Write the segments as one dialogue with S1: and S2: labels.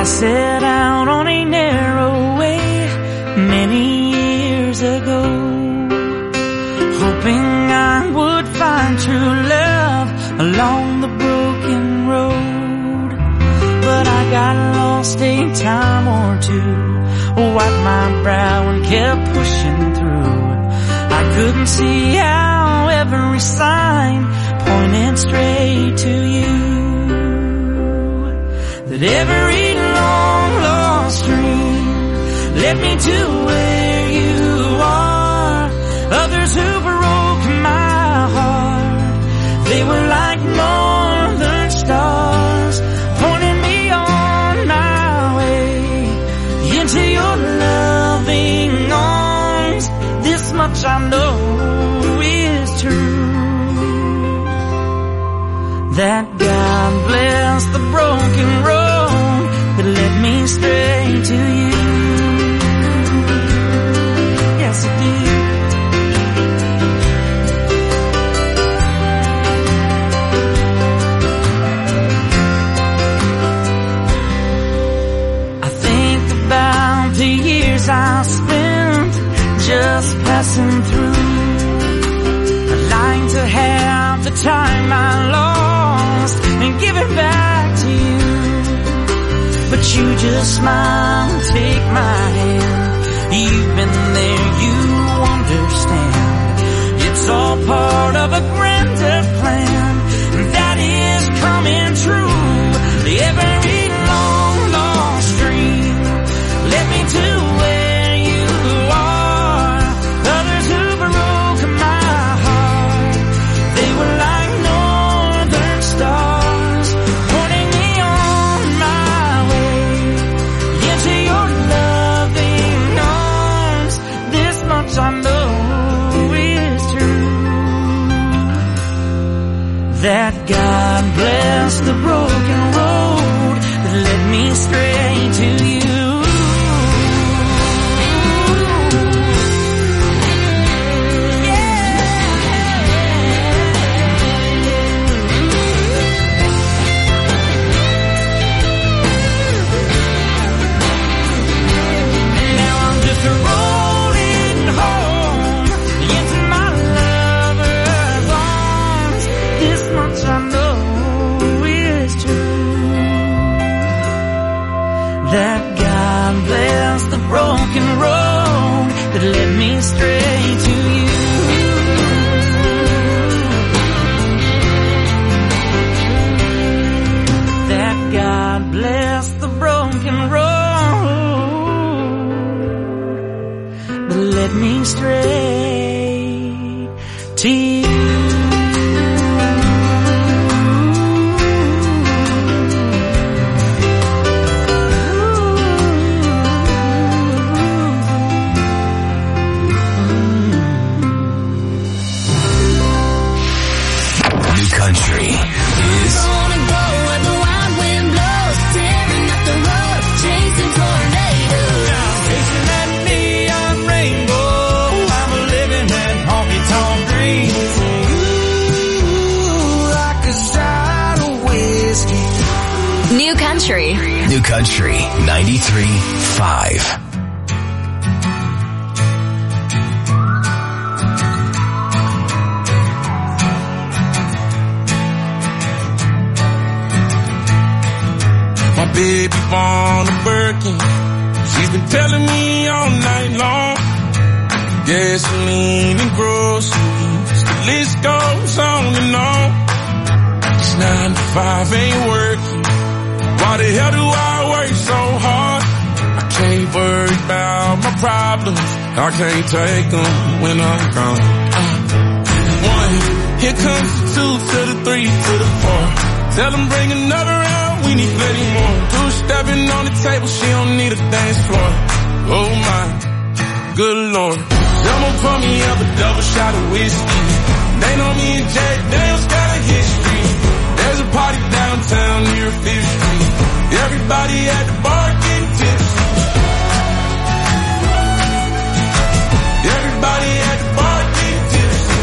S1: set out on a narrow way many years ago, hoping I would find true love along the broken road. But I got lost a time or two, wiped my brow and kept pushing through. I couldn't see how every sign pointed straight to you, that every long lost dream led me to where you are. Others who broke my heart, they were like northern stars, pointing me on my way into your loving arms. This much I know is true, that God bless the broken road that led me straight to you. Yes, it did. I think about the years I spent just passing through, lying to have the time I lost and give it back to you. But you just smile and take my hand. You've been there, you understand. It's all part of a grander plan that is coming true. Every long lost dream led me to where you are. Others who broke my heart, they were like northern stars, pointing me on my way into your loving arms. This much I know is true, that God bless the broken road that led me straight to you. That God bless the broken road that led me straight to you. That God bless the broken road that led me straight to you.
S2: Country is gonna go where the wild wind blows, tearing up the road, chasing tornadoes.
S3: Chasing that neon rainbow, I'm living that honky-tonk dream. Ooh, like a shot of whiskey.
S4: New Country.
S2: New Country 93.5.
S3: Baby born a Birkin, she's been telling me all night long. Gasoline and groceries, the list goes on and on. This 9 to 5 ain't working. Why the hell do I work so hard? I can't worry about my problems, I can't take them when I'm gone. 1, here comes the 2 to the 3 to the 4. Tell them bring another round, we need plenty more. 2 stepping on the table, she don't need a dance floor. Oh my, good lord. Someone pour me up a double shot of whiskey. They know me and Jack Daniels got a history. There's a party downtown near 5th Street. Everybody at the bar getting tipsy. Everybody at the bar getting tipsy.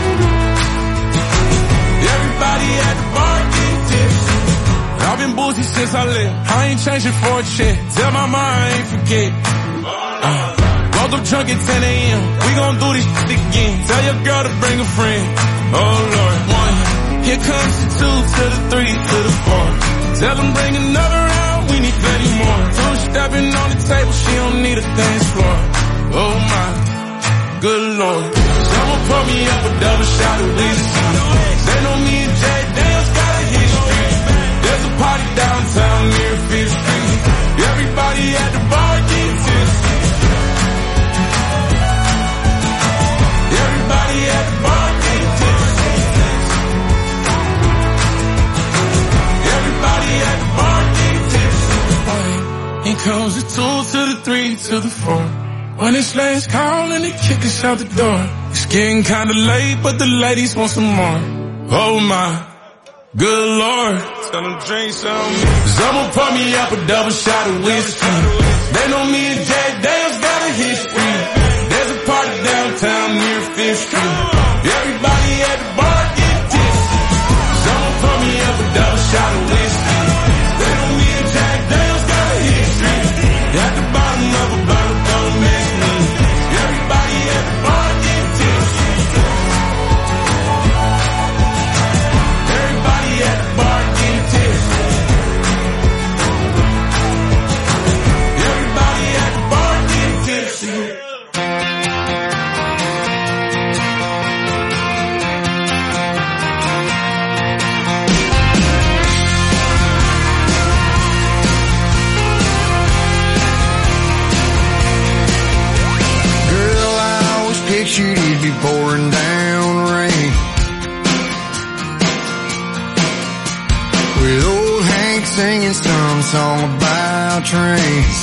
S3: Everybody at the bar getting tipsy. I've been boozy since I left. I ain't changing for a check. Tell my mom I ain't forget. Woke up drunk at 10 a.m. We gon' do this shit again. Tell your girl to bring a friend. Oh Lord, 1. Here comes the 2 to the 3 to the 4. Tell them bring another round. We need plenty more. 2 stepping on the table. She don't need a dance floor. Oh my, good Lord. Someone pour me up a double shot of whiskey. They know me and Jay Daniels got a history. There's a party downtown near 5th Street. Everybody at the bar getting tipsy. Everybody at the bar getting tipsy. Everybody at the bar getting tipsy. Here comes the 2 to the 3 to the 4. When it's last call and they kick us out the door. It's getting kinda late, but the ladies want some more. Oh my, good Lord. Tell them drink some. Someone pour me up a double shot of whiskey. They know me and Jay Daniels got a history. There's a party downtown near 5th Street. Everybody at the bar get tipsy. Someone pour me up a double shot of whiskey. They know me and Jay Daniels got a history. At the bottom of a bottle, don't mess me. Everybody at the bar get tipsy. Everybody at the bar get tipsy. Everybody at the bar get tipsy.
S5: Pictured it'd be pouring down rain, with old Hank singing some song about trains.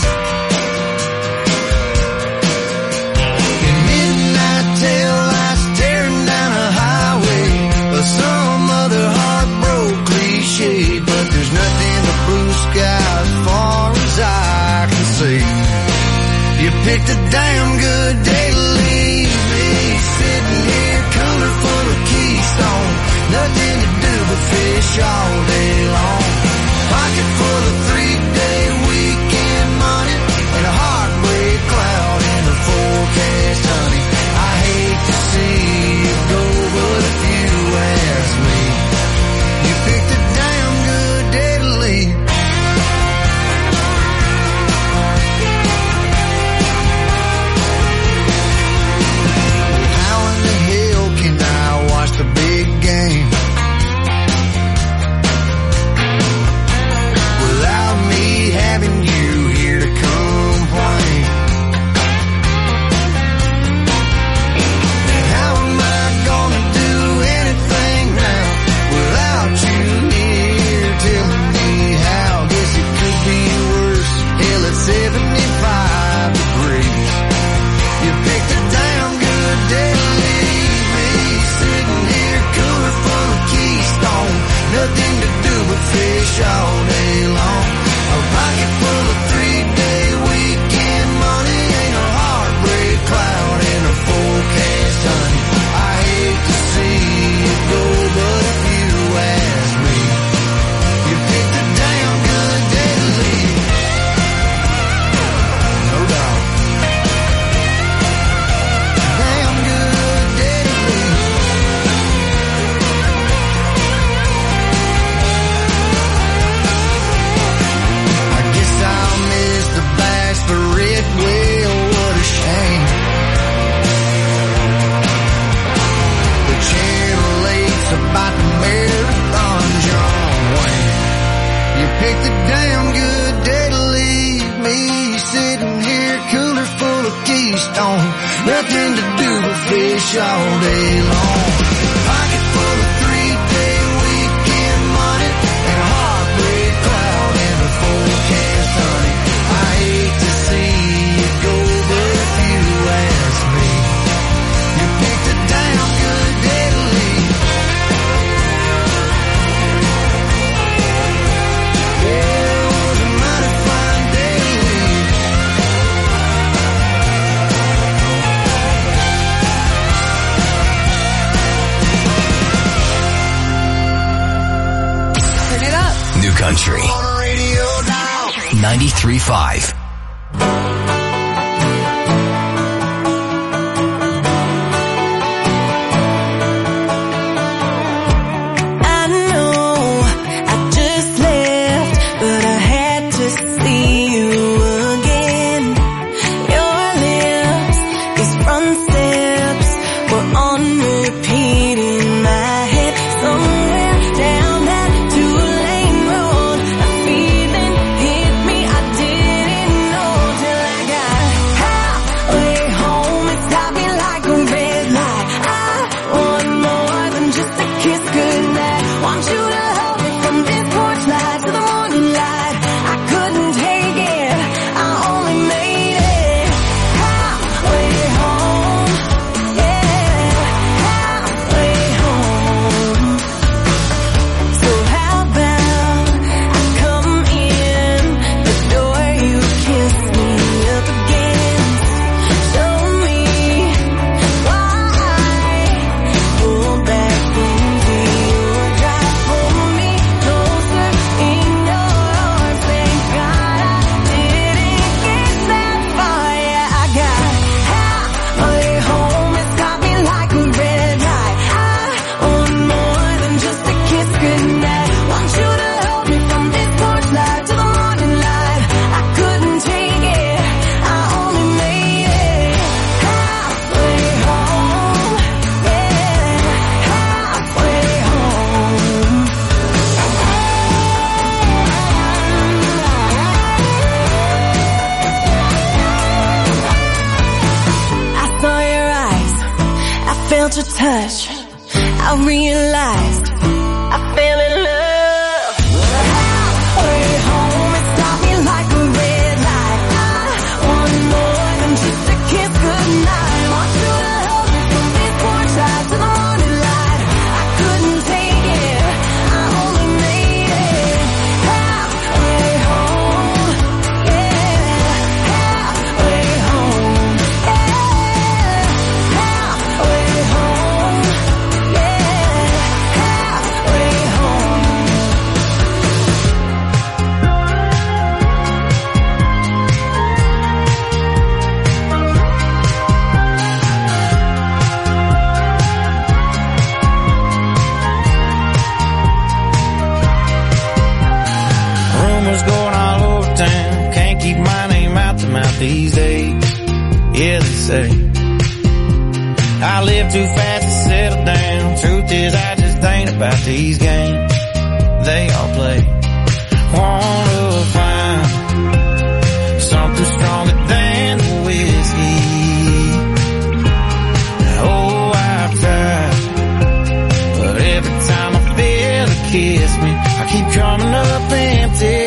S5: In midnight tail lights tearing down a highway, or some other heartbroken cliche, but there's nothing but blue sky as far as I can see. You picked a damn good day to leave me, sitting here cooler full of Keystone, nothing to do but fish all day long. Pocket full of 3-day weekend money, and a heartbreak cloud in the forecast, honey. I hate to see you go, but if you ask me, you picked a damn good day to leave. The big game without me having you here to complain. How am I gonna do anything now without you here telling me how? Guess it could be worse. Hell, it's 75 degrees. You picked a damn good day to leave me, sitting here cooler full of Keystone, nothing to do but fish all day long. A pocket full of 3-day weekend money, ain't a heartbreak cloud in a forecast, honey. I hate to see you go, but if you ask me, you picked a damn good day to leave. No doubt. Damn good day to leave. I guess I'll miss the bachelorette, well, what a shame. The Channel 8's about the marathon, John Wayne. You picked a damn good day to leave me, sitting here cooler full of Keystone, nothing to do but fish all day long. Pocket full of 3-day weekend money, and a heartbreak cloud in the forecast, honey. I hate to see you go, but if you ask me, you picked a damn good day to leave. Yeah, it was a mighty fine day to leave.
S4: Turn it up.
S6: New Country.
S5: radio dial.
S6: 93.5.
S7: Your touch, I realized I fell in love. Halfway home, it stopped me like a red light. I want more than just a kiss goodnight. Want you to hold me from this porch light to the morning light. I couldn't take it, I only made it halfway home. Yeah, halfway home. Yeah, halfway home.
S8: These days, yeah, they say I live too fast to settle down. Truth is, I just ain't about these games they all play. Wanna find something stronger than the whiskey. Oh, I've tried, but every time I feel it kiss me, I keep coming up empty.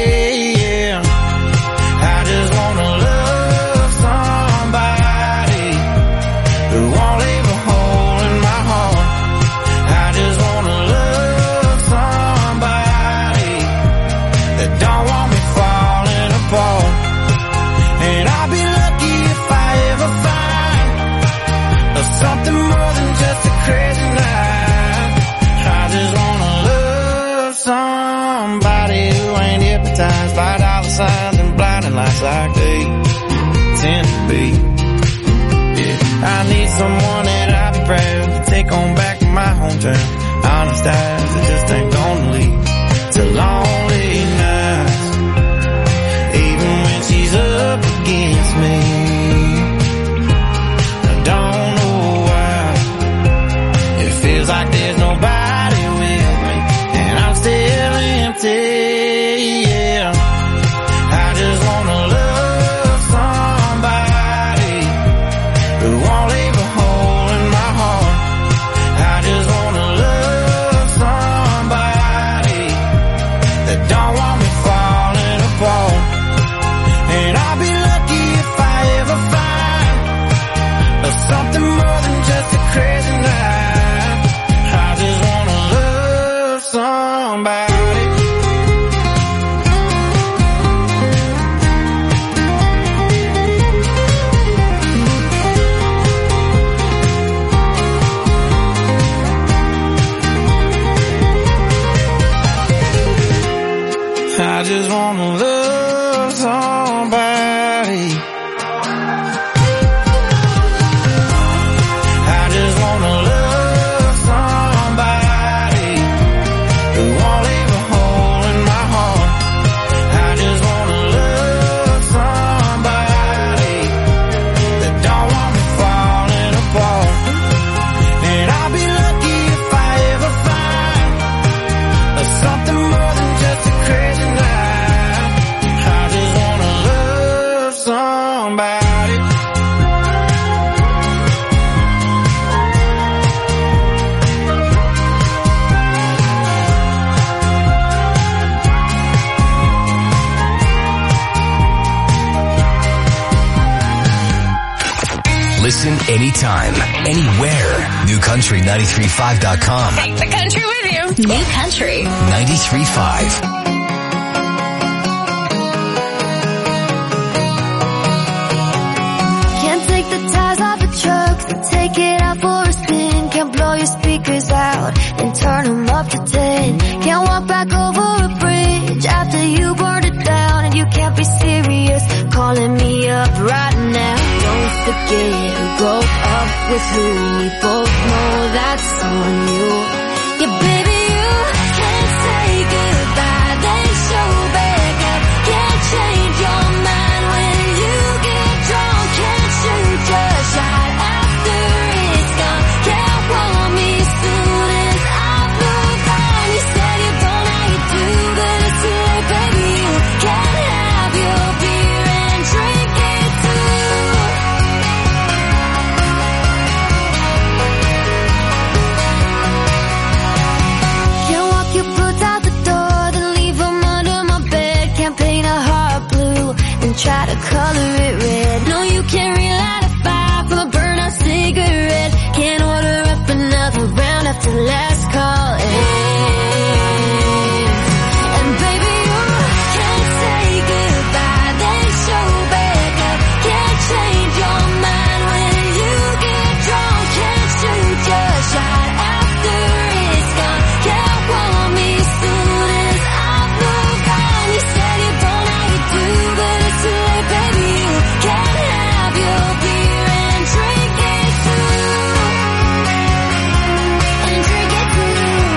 S8: By dollar signs and blinding lights like they tend to be. Yeah, I need someone that I'll be proud to take on back to my hometown. Honest eyes that just ain't gonna lead to lonely nights, even when she's up against me. I don't know why it feels like there's nobody with me, and I'm still empty. I just wanna love somebody. I just wanna love somebody who won't leave a hole in my heart. I just wanna love somebody that don't want me falling apart. And I'll be lucky if I ever find something more than just a crazy night. I just wanna love somebody.
S6: Listen anytime, anywhere. NewCountry935.com.
S4: Take the country with you. New Country
S6: 93.5.
S7: Can't take the tires off a truck, take it out for a spin. Can't blow your speakers out and turn them up to 10. Can't walk back over a bridge after you burned it down. And you can't be serious calling me up right now. Don't forget who broke up with who. We both know that's on you. Yeah, baby, you can't say goodbye, then show back up. Can't change your mind when you get drunk. Can't shoot your shot after it's gone. Can't want me soon as I've moved on. You said you don't know you do, but it's too late, baby. You can't have your beer and drink it too. Can't walk your boots out the door, then leave them under my bed. Can't paint a heart blue and try to color it red. No, you can't relight a fire from a burnt out cigarette. Can't order up another round after last call ends. And baby, you can't say goodbye, then show back up. Can't change your mind when you get drunk. Can't shoot your shot after it's gone. Can't want me soon as I've moved on. You said you don't know you do, but it's too late, baby. You can't have your beer and drink it too. And drink it too.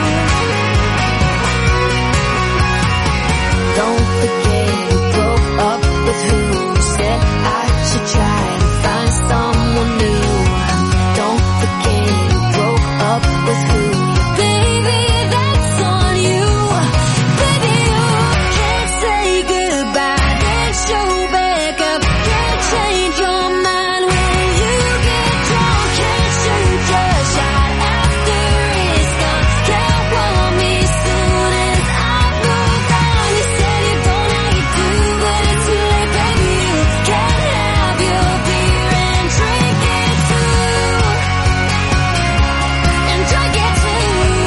S7: Don't forget who broke up with who. Said I should try to find someone new. Don't forget who broke up with who. Baby, that's on you. Baby, you can't say goodbye, then show back up. Can't change your mind when you get drunk. Can't shoot your shot after it's gone. Can't want me soon as I've moved on. You said you don't know you do, but it's too late, baby. You can't have your beer and drink it too. And drink it too.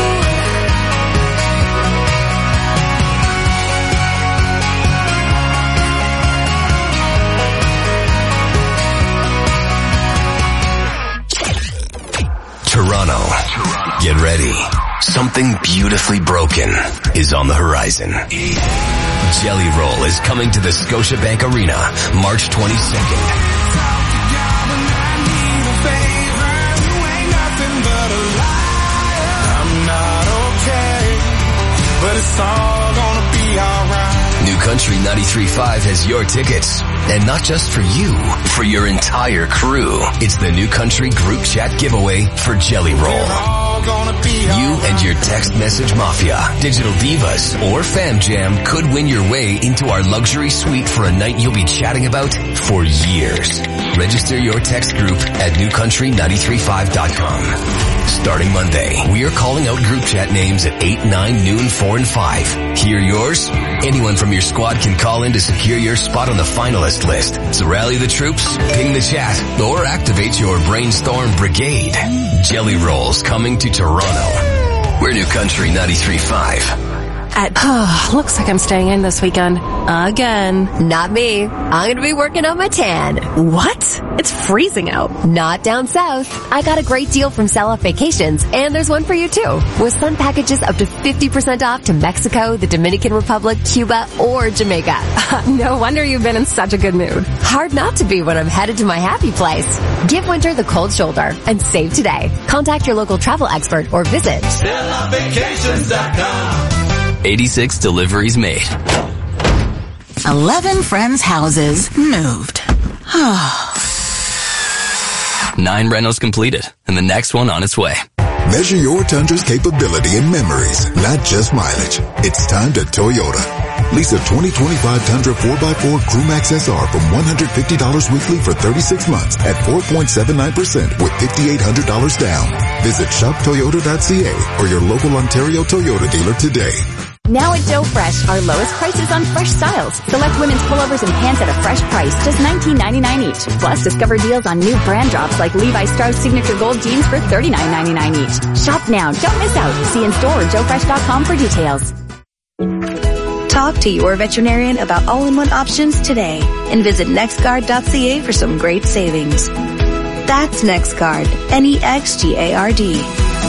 S6: Toronto. Get ready. Something beautifully broken is on the horizon. Jelly Roll is coming to the Scotiabank Arena March 22nd.
S3: I'm not okay, but it's all gonna be alright.
S6: New Country 93.5 has your tickets. And not just for you, for your entire crew. It's the New Country Group Chat giveaway for Jelly Roll.
S3: All gonna be
S6: You and your text message mafia, digital divas, or fam jam could win your way into our luxury suite for a night you'll be chatting about for years. Register your text group at newcountry935.com. Starting Monday, we are calling out group chat names at 8, 9, noon, 4, and 5. Hear yours? Anyone from your squad can call in to secure your spot on the finalist list. So rally the troops, ping the chat, or activate your brainstorm brigade. Jelly Rolls coming to Toronto. We're New Country 93.5.
S9: Looks like I'm staying in this weekend. Again.
S10: Not me. I'm gonna be working on my tan.
S9: What? It's freezing out.
S10: Not down south. I got a great deal from Sell Off Vacations, and there's one for you too. With sun packages up to 50% off to Mexico, the Dominican Republic, Cuba, or Jamaica.
S9: No wonder you've been in such a good mood.
S10: Hard not to be when I'm headed to my happy place. Give winter the cold shoulder and save today. Contact your local travel expert or visit
S6: SellOffVacations.com. 86 deliveries made.
S11: 11 friends' houses moved.
S6: 9 rentals completed, and the next one on its way.
S12: Measure your Tundra's capability and memories, not just mileage. It's time to Toyota. Lease a 2025 Tundra 4x4 Crewmax SR from $150 weekly for 36 months at 4.79% with $5,800 down. Visit shoptoyota.ca or your local Ontario Toyota dealer today.
S13: Now at Joe Fresh, our lowest prices on fresh styles. Select women's pullovers and pants at a fresh price, just $19.99 each. Plus, discover deals on new brand drops like Levi Strauss Signature Gold jeans for $39.99 each. Shop now, don't miss out. See in store or joefresh.com for details.
S14: Talk to your veterinarian about all-in-one options today and visit nextguard.ca for some great savings. That's NextGuard, NEXGARD.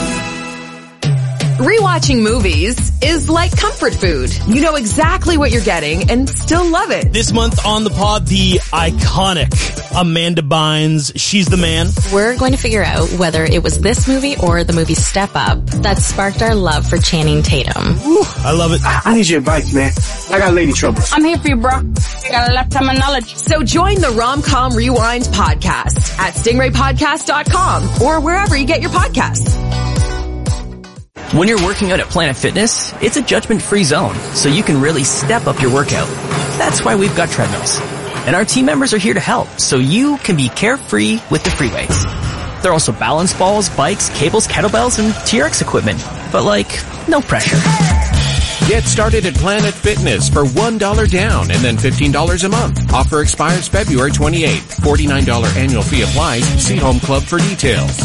S15: Rewatching movies is like comfort food. You know exactly what you're getting and still love it.
S16: This month on the pod, the iconic Amanda Bynes, She's the Man.
S17: We're going to figure out whether it was this movie or the movie Step Up that sparked our love for Channing Tatum.
S16: Whew, I love it.
S18: I need your advice, man. I got lady troubles.
S19: I'm here for you, bro. I got a lifetime of knowledge.
S15: So join the Rom-Com Rewind podcast at stingraypodcast.com or wherever you get your podcasts.
S20: When you're working out at Planet Fitness, it's a judgment-free zone, so you can really step up your workout. That's why we've got treadmills. And our team members are here to help, so you can be carefree with the free weights. There are also balance balls, bikes, cables, kettlebells, and TRX equipment. But no pressure.
S21: Get started at Planet Fitness for $1 down and then $15 a month. Offer expires February 28th. $49 annual fee applies. See Home Club for details.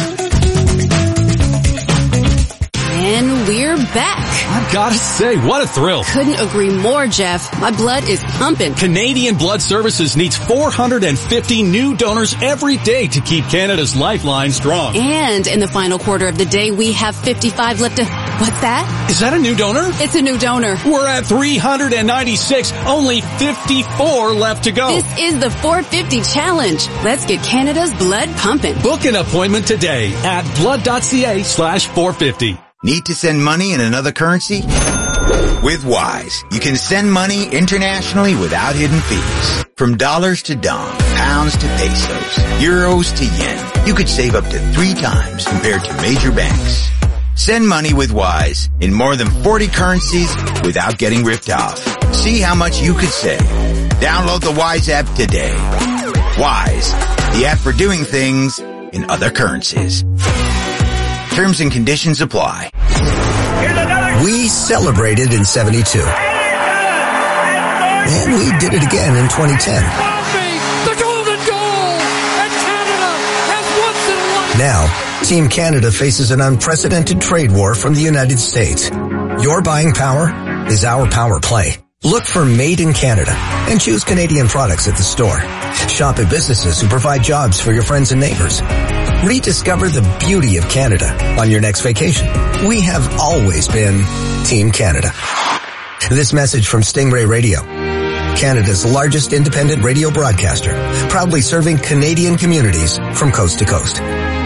S22: And we're back.
S23: I've got to say, what a thrill.
S22: Couldn't agree more, Jeff. My blood is pumping.
S23: Canadian Blood Services needs 450 new donors every day to keep Canada's lifeline strong.
S22: And in the final quarter of the day, we have 55 left to... What's that?
S23: Is that a new donor?
S22: It's a new donor.
S23: We're at 396. Only 54 left to go.
S22: This is the 450 challenge. Let's get Canada's blood pumping.
S23: Book an appointment today at blood.ca/450.
S24: Need to send money in another currency? With Wise, you can send money internationally without hidden fees. From dollars to dong, pounds to pesos, euros to yen, you could save up to 3 times compared to major banks. Send money with Wise in more than 40 currencies without getting ripped off. See how much you could save. Download the Wise app today. Wise, the app for doing things in other currencies. Terms and conditions apply.
S25: We celebrated in 72. And we did it again in 2010.
S26: The golden goal! And Canada has once in a lifetime.
S25: Now, Team Canada faces an unprecedented trade war from the United States. Your buying power is our power play. Look for Made in Canada and choose Canadian products at the store. Shop at businesses who provide jobs for your friends and neighbors. Rediscover the beauty of Canada on your next vacation. We have always been Team Canada. This message from Stingray Radio, Canada's largest independent radio broadcaster, proudly serving Canadian communities from coast to coast.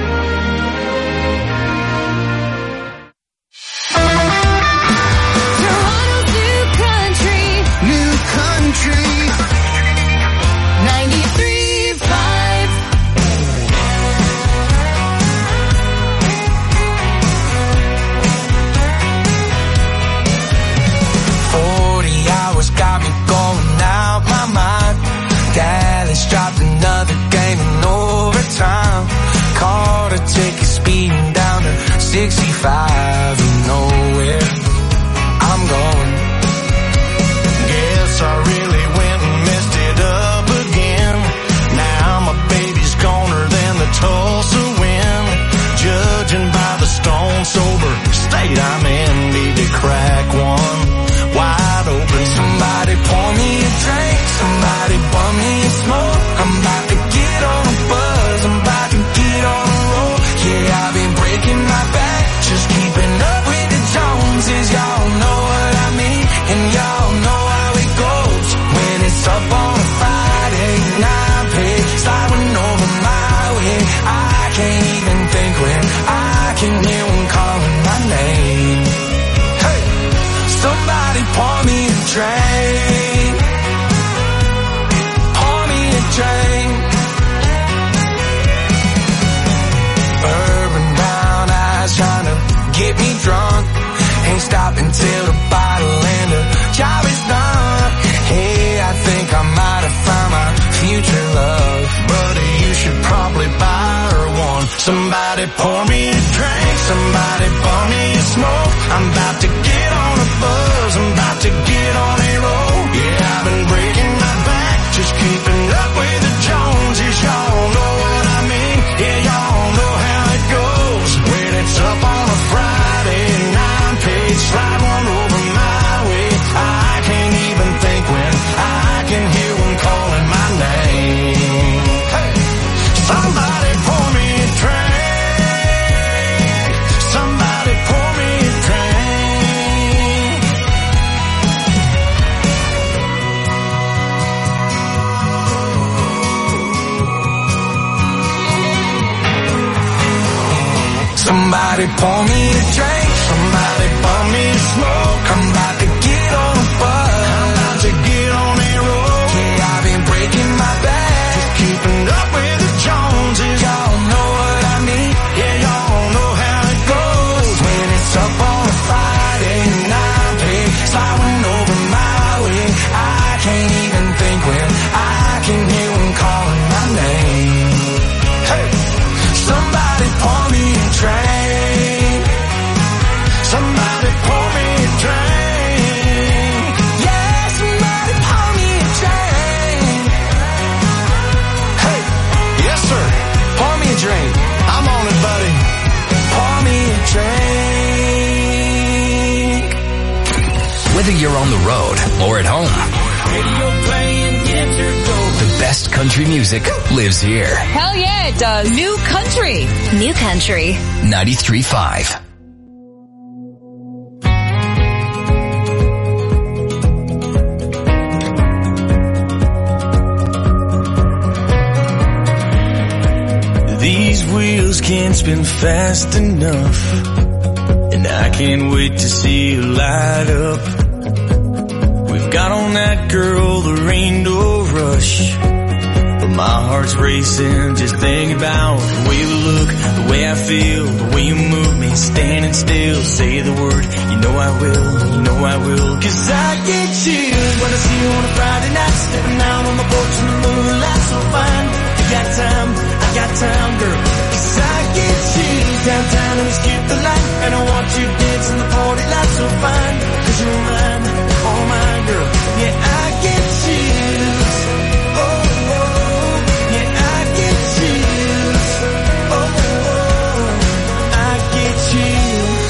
S1: Dropped another game in overtime. Caught a ticket speeding down to 65. You know where I'm going. Guess I really went and messed it up again. Now my baby's goner than the Tulsa wind. Judging by the stone sober state I'm in, need to crack one. Somebody pour me a drink, somebody bum me a smoke. I'm about to get on a buzz, I'm about to get on a roll. Yeah, I've been breaking my back, just keeping up with the Joneses. Y'all know what I mean, and y'all know how it goes. When it's up on a Friday night, pay sliding over my way. I can't even think when I can hear one calling my name. Hey, somebody pour me a drink, pour me a drink. Urban brown eyes trying to get me drunk. Ain't stopping till the bottle and the job is done. Hey, I think I might have found my future love, but you should probably buy her one. Somebody pour me a drink, somebody pour me a smoke. I'm about to get on a buzz, I'm about to get on a roll. Yeah, I've been breaking my back, just keeping up with the Joneses. Y'all know what I mean, yeah, y'all know how it goes. When it's up on a Friday night, page slide one over my way. I can't even think when I can hear one calling my name. Hey, somebody pour me a drink, somebody pour me a drink. Somebody pour me a drink, somebody pour me a smoke. I'm about to get on a buzz, I'm about to get on a roll. Yeah, I've been breaking my back, just keeping up with the Joneses. Y'all know what I mean, yeah, y'all know how it goes. When it's up on a Friday night, pay sliding over my way. I can't even think when I can hear one calling my name. Hey, somebody pour me a drink, somebody pour me a drink. Yeah, somebody pour me a drink. Hey, yes sir, pour me a drink. I'm on it, buddy. Pour me a drink.
S6: Whether you're on the road or at home,
S1: Radio playing, get your dope.
S6: the best country music lives here.
S2: Hell yeah, it does. New country.
S10: New country.
S6: 93.5.
S1: These wheels can't spin fast enough, and I can't wait to see you light up. We've got on that girl, there ain't no rush, but my heart's racing just thinking about the way we look, the way I feel, the way you move me, standing still. Say the word, you know I will, you know I will. 'Cause I get chills when I see you on a Friday night, stepping out on the porch in the moonlight, so fine. You got time, I got time, girl. 'Cause I get chills downtown and we skip the light, and I want you dancing the party light, so fine. 'Cause you're mine, all mine, girl. Yeah, I get chills. Oh, oh, yeah, I get chills. Oh, oh, I get chills.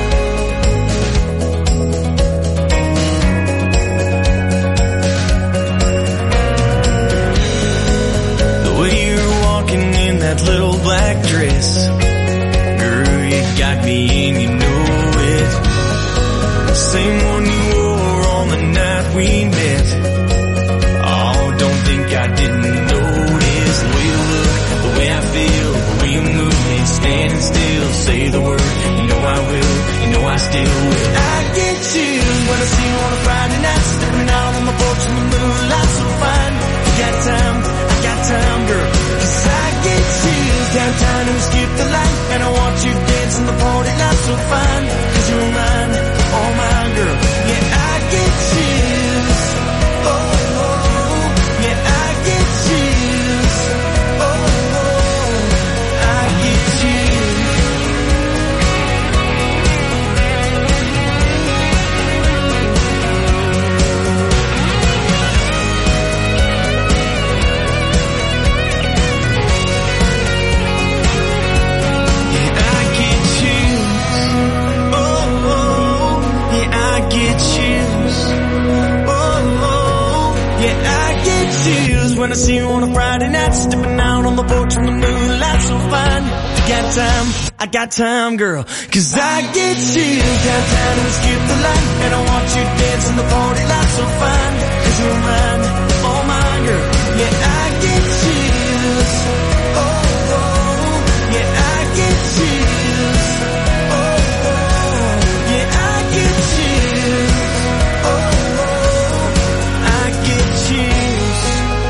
S1: The way you're walking in that little black dress, girl, you got me and you know it. Same one you wore on the night we met. Oh, don't think I didn't notice. The way you look, the way I feel, the way you move me, standing still. Say the word, you know I will, you know I still will. I get chills when I see you on a Friday night, stepping out on the porch in the moonlight, so fine. You got time, I got time, girl. 'Cause I get chills downtown and we skip the light, and I want you dancing the party light, so fine. 'Cause you're mine, all mine, girl. Yeah, I get chills. Oh, oh, yeah, I get chills. Oh, oh, I get chills. Yeah, I get chills. Oh, when I see you on a Friday night, stepping out on the porch when the moonlight's so fine. I got time, girl, 'cause I get chills. Got time to skip the line, and I want you dancing the party lights so fine. 'Cause you're mine, oh my girl, yeah, I get chills. Oh, oh, yeah, I get chills. Oh, oh, yeah, I get chills. Oh, oh, I get chills.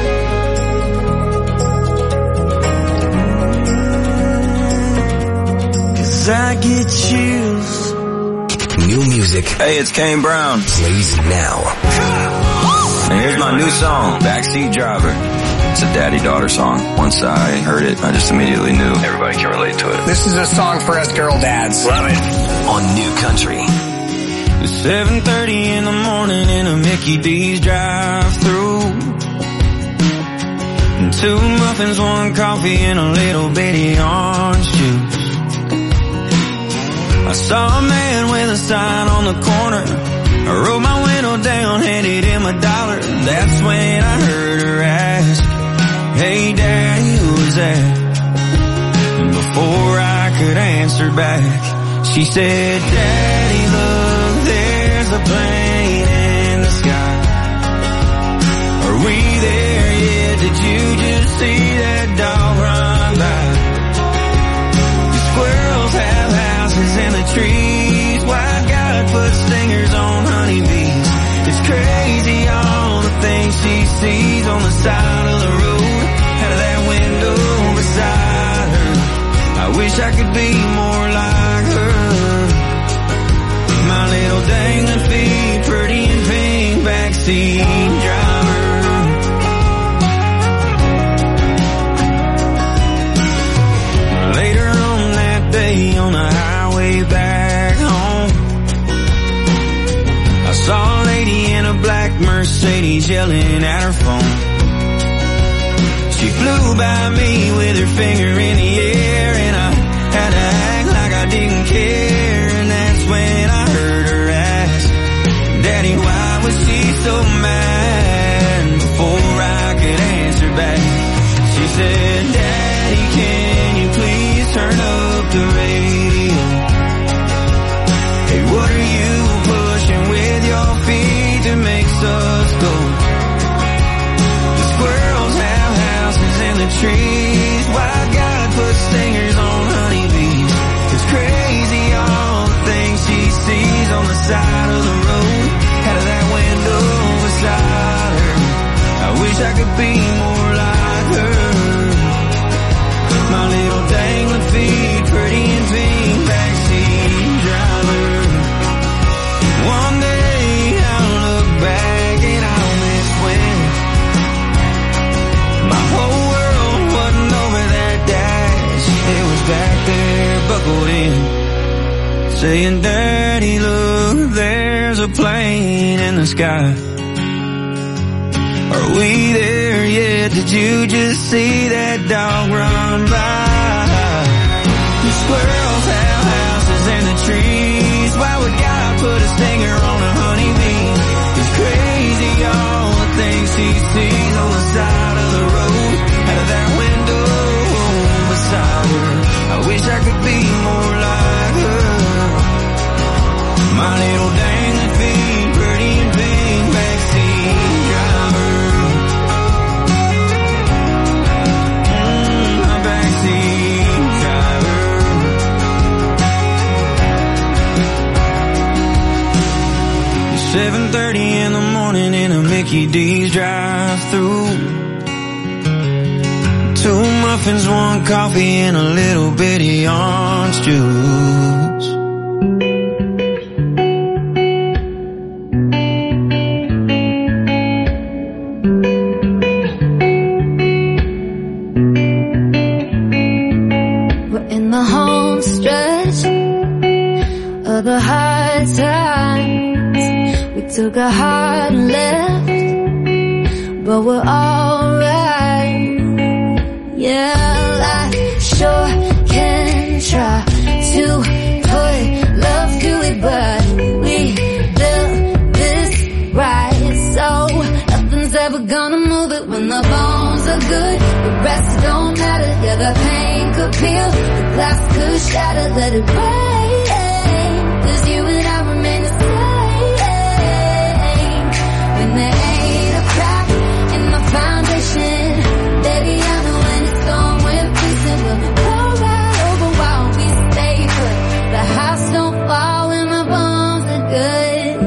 S1: I get chills.
S6: New music.
S3: Hey, it's Kane Brown.
S6: Plays now.
S3: And here's my new song, Backseat Driver. It's a daddy-daughter song. Once I heard it, I just immediately knew everybody can relate to it.
S4: This is a song for us girl dads.
S6: Love it. On New Country.
S1: It's 7:30 in the morning in a Mickey D's drive-through. 2 muffins, 1 coffee, and a little bitty orange juice. I saw a man with a sign on the corner. I rolled my window down, handed him $1. That's when I heard her ask, "Hey Daddy, who was that?" And before I could answer back, she said, "Daddy, look, there's a plane in the sky. Are we there yet? Did you just see that dog run by? The squirrels have houses in the trees. Why God put stingers on honeybees? It's crazy all the things she sees on the side of the road, out of that window beside her. I wish I could be more like her. My little dangling feet, pretty and pink, backseat driver." Later on that day on the highway back home, I saw a lady in a black Mercedes yelling at her phone. She flew by me with her finger in the air, and I had to act like I didn't care. And that's when I heard her ask, "Daddy, why was she so mad?" Before I could answer back, she said, "Daddy, can you please turn up the radio? Hey, what are you pushing with your feet that makes us go? The squirrels have houses in the trees. Why God put stingers on honeybees? It's crazy all the things she sees on the side of the road, out of that window beside her. I wish I could be more like her. My little dangling feet, pretty and pink, backseat driver. One day I'll look back and I'll miss when my whole world wasn't over that dash. It was back there buckled in, saying, "Daddy, look, there's a plane in the sky. Are we there yet? Did you just see that dog run by? The squirrels have houses in the trees. Why would God put a stinger on a honeybee? It's crazy all the things she sees on the side of the road, out of that window beside her. I wish I could be more like her. My little dangling feet, pretty and pink, backseat driver." My backseat driver. 7:30 in the morning in a Mickey D's drive-through. 2 muffins, 1 coffee, and a little bitty orange juice.
S5: We're in the home stretch of the hard times. We took a hard left, but we're alright. Yeah, I sure can try to put love to it, but we built this right, so nothing's ever gonna move it when the bones are good. The rest don't matter. Yeah, the pain could peel, the glass could shatter. Let it rain, 'cause you and I remain the same. When there ain't a crack in the foundation, baby, I know when it's gone, we're peacing. We'll roll right over while we stay put. The house don't fall when the bones are good.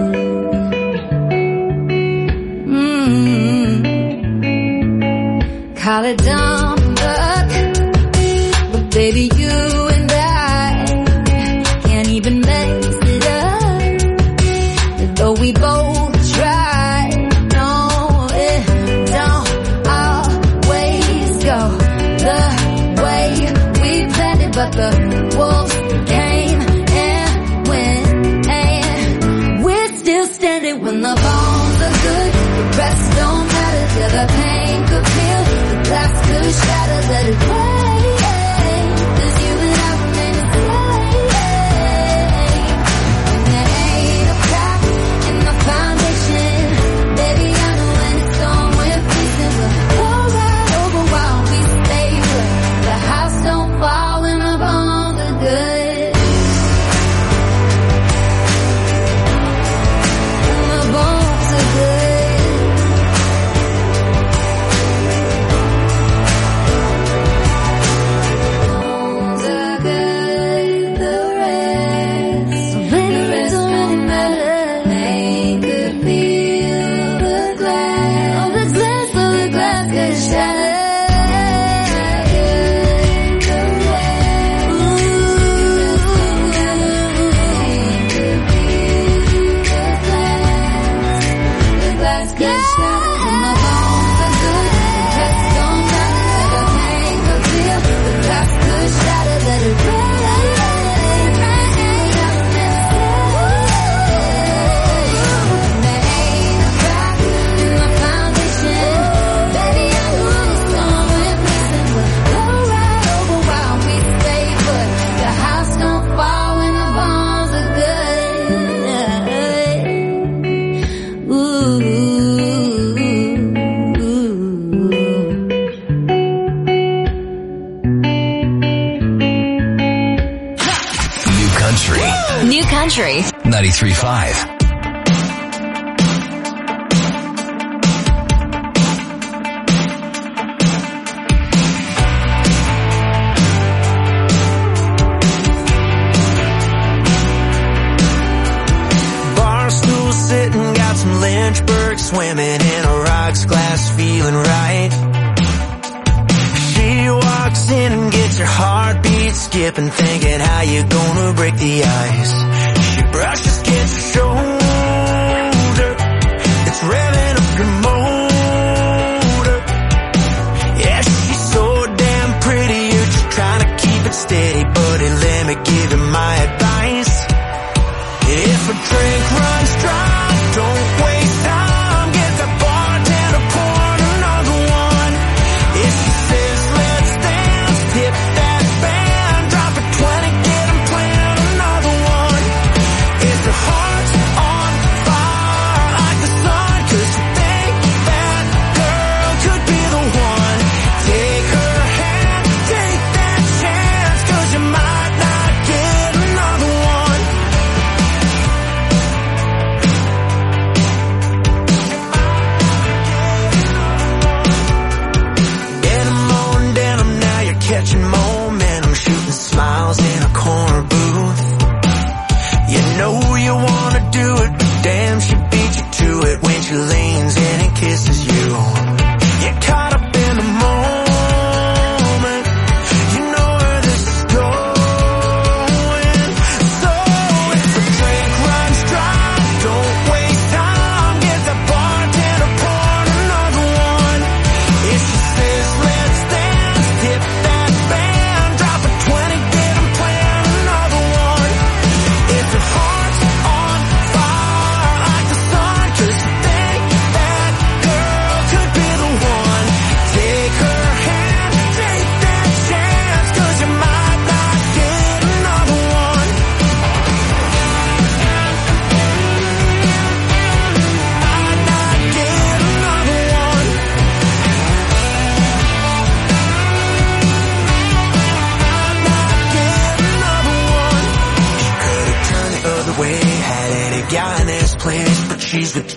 S5: Call it dumb luck, but baby, you and I can't even mess it up. Though we both try, no, it don't always go the way we planned it. But the wolves came and went, and we're still standing when the bones are good. The rest don't matter, till the pain could feel. Glass could shatter, let it rain, 'cause you and I remain the same. And there ain't a crack in the foundation, baby, I know when it's gone, we're peacing. We'll roll right over while we stay put. The house don't fall when the bones are good. When the bones are good.
S6: New Country 93.5.
S1: Barstool sitting, got some Lynchburg swimming in a rocks glass, feeling right. She walks in and gets her heartbeat skipping, thinking how you gonna break the ice. She brushes against her shoulder, it's revving up your motor. Yeah, she's so damn pretty, you're just trying to keep it steady. Buddy, let me give you my advice. If a drink runs dry, don't waste time, get the bartender pouring another one. If she says let's dance, tip that band, drop a 20, get 'em playing another one. If your heart's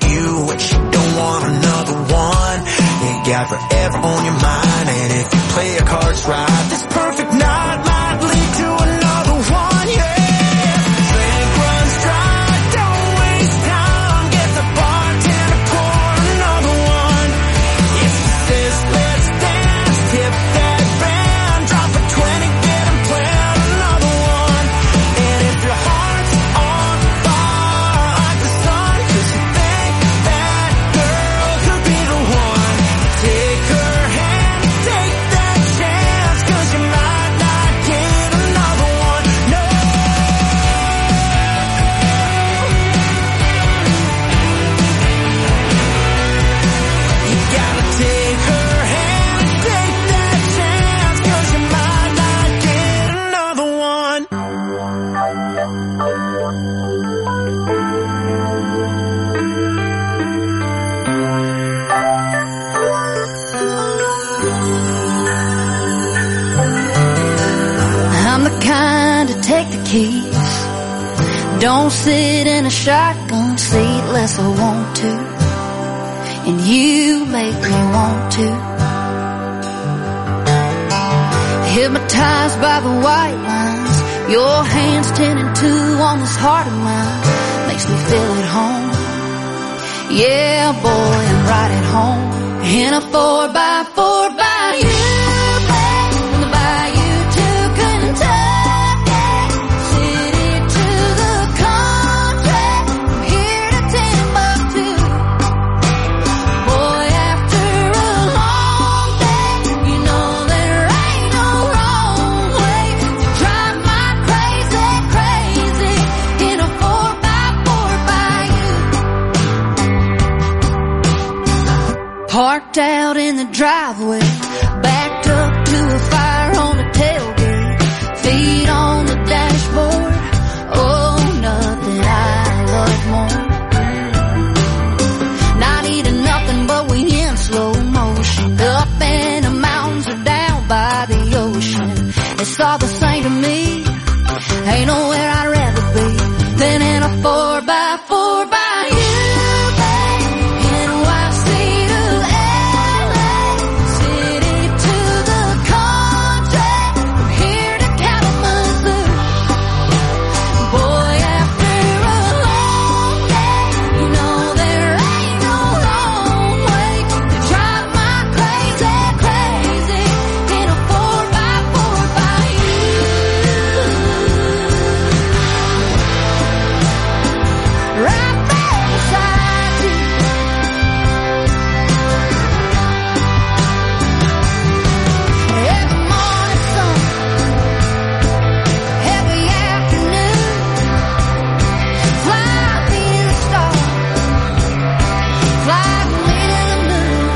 S1: you and she don't want another one. You got forever on your mind, and if you play your cards right, this perfect night might lead to another one, yeah. Drink runs dry, don't waste time, get the bartender pour another one. If she says let's dance, tip that band, drop a 20, get and plan another one. And if your heart's on fire like the sun, 'cause you think that girl could be the one, take her hand, take that chance, 'cause you might not get another one, no. You gotta take her hand, take that chance, 'cause you might not get another one.
S5: I'm the kind to take the keys, don't sit in a shotgun seat unless I want to, and you make me want to. Hypnotized by the white lines, your hands 10 and 2 on this heart of mine, makes me feel at home. Yeah, boy, I'm right at home in a 4x4 by you, babe, from the bayou to Kentucky, city to the country, from here to Timbuktu. Boy, after a long day, you know there ain't no wrong way to drive my crazy, crazy in a 4x4 by you. Parked out in the driveway, backed up to a fire on the tailgate, feet on the dashboard. Oh, nothing I love more. Not eating nothing, but we in slow motion, up in the mountains or down by the ocean. It's all the same to me, ain't nowhere I'd rather be than in a 4x4 by you, babe. NYC to LA, city to the country, from here to Kalamazoo. Boy, after a long day, you know there ain't no wrong way to drive my crazy, crazy in a 4x4 by you. Right there beside you. Every morning sun, every afternoon, fly me to the stars, fly me to the moon.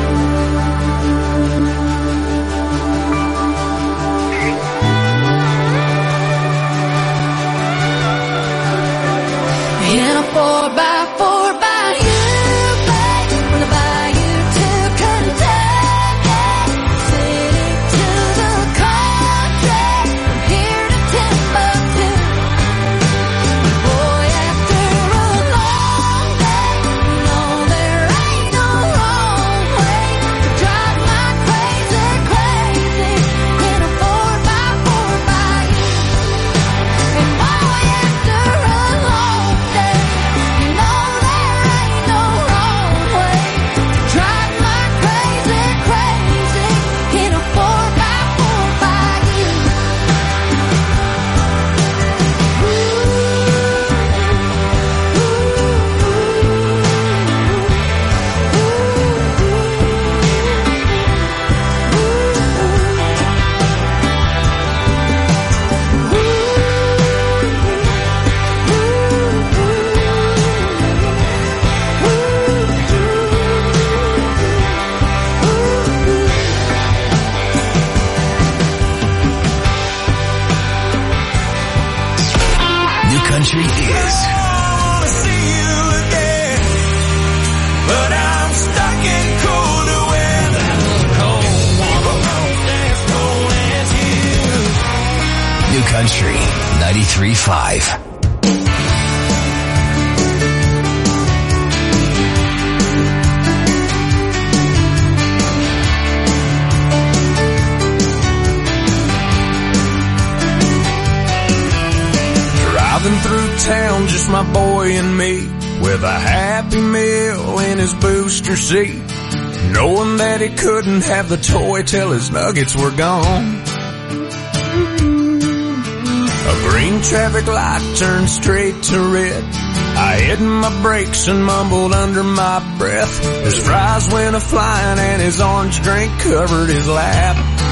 S5: In a 4x4 by you, babe, from the bayou to Kentucky, city to the country, from here to Timbuktu. Boy, after a long day, you know there ain't no wrong way to drive my crazy, crazy in a 4x4 by you. And boy, after a long day, you know there ain't no wrong way to drive my crazy, crazy in a 4x4 by you.
S6: New Country is
S1: But I'm stuck in colder weather. Cold as you.
S6: New Country 93.5.
S7: just my boy and me, with a Happy Meal in his booster seat, knowing that he couldn't have the toy till his nuggets were gone. A green traffic light turned straight to red. I hit my brakes and mumbled under my breath. His fries went a-flying and his orange drink covered his lap.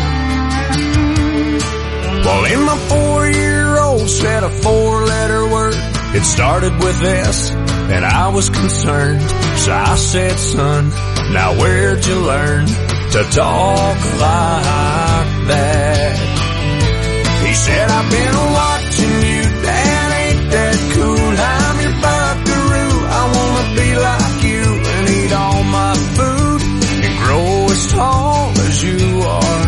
S7: Well, in my 4-year-old said a 4-letter word. It started with S, and I was concerned. So I said, son, now where'd you learn to talk like that? He said, I've been watching you, Dad, ain't that cool? I'm your buckaroo, I wanna be like you and eat all my food and grow as tall as you are.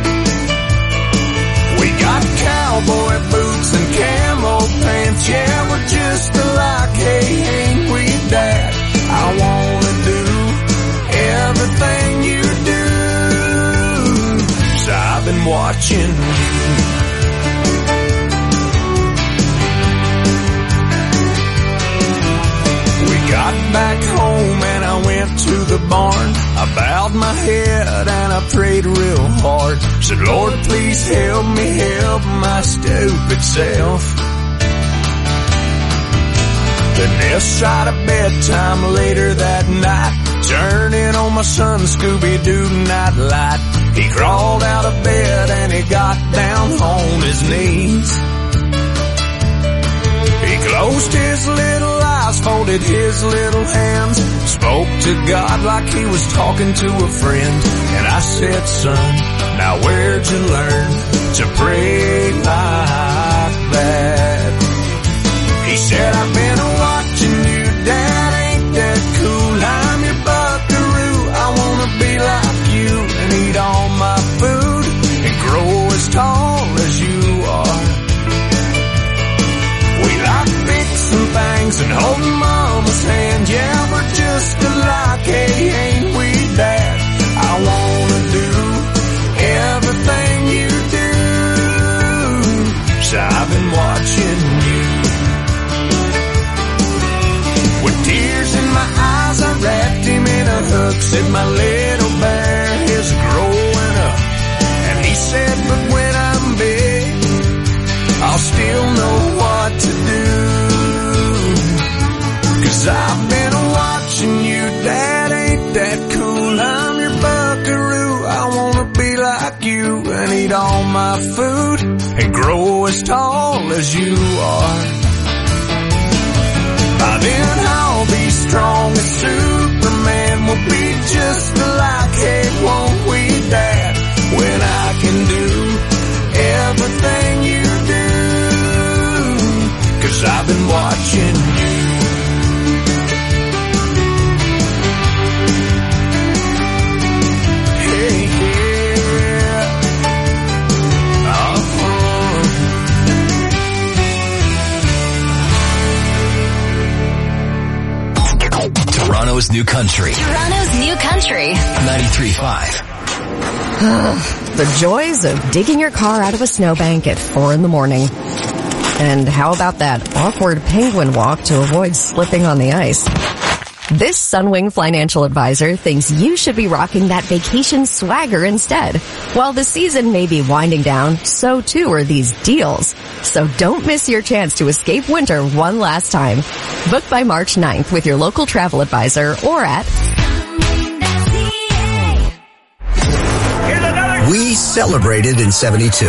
S7: We got cowboy boots and camo pants, yeah, we're just alike, hey, ain't we, Dad? I wanna do everything you do, so I've been watching you. Got back home and I went to the barn. I bowed my head and I prayed real hard. Said, Lord, please help me help my stupid self. Then this side of bedtime later that night, turning on my son Scooby-Doo nightlight. He crawled out of bed and he got down on his knees. He closed his little eyes, folded his little hands, spoke to God like he was talking to a friend. And I said, son, now where'd you learn to pray like that? He said, I've been watching you, Dad, ain't that cool? I'm your buckaroo, I wanna be like you and eat all my food and grow as tall as you are. We like fixing things and holding Mama's hand. Yeah, we're just alike, hey, ain't we, Dad? I wanna do everything you do, so I've been watching you. With tears in my eyes, I wrapped him in a hug. Said my little bear is growing up. And he said, but when I'm big, I'll still know what to do. 'Cause I've been watching you, Dad, ain't that cool? I'm your buckaroo, I wanna be like you and eat all my food and grow as tall as you are. By then I'll be strong as Superman, we'll be just alike, hey, won't we, Dad? When I can do everything you do, 'cause I've been watching you. Hey, yeah.
S6: Toronto's new country.
S2: Toronto's new country.
S6: 93.5.
S8: The joys of digging your car out of a snowbank at 4 a.m. And how about that awkward penguin walk to avoid slipping on the ice? This Sunwing financial advisor thinks you should be rocking that vacation swagger instead. While the season may be winding down, so too are these deals. So don't miss your chance to escape winter one last time. Book by March 9th with your local travel advisor or at...
S25: We celebrated in 72.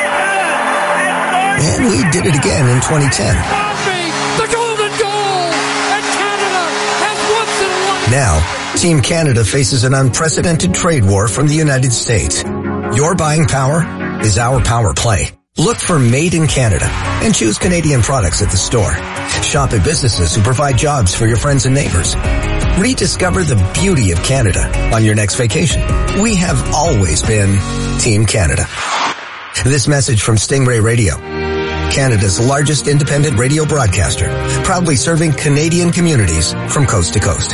S25: And we did it again in 2010.
S26: The golden goal! And Canada has once in a life.
S25: Now, Team Canada faces an unprecedented trade war from the United States. Your buying power is our power play. Look for Made in Canada and choose Canadian products at the store. Shop at businesses who provide jobs for your friends and neighbors. Rediscover the beauty of Canada on your next vacation. We have always been Team Canada. This message from Stingray Radio, Canada's largest independent radio broadcaster, proudly serving Canadian communities from coast to coast.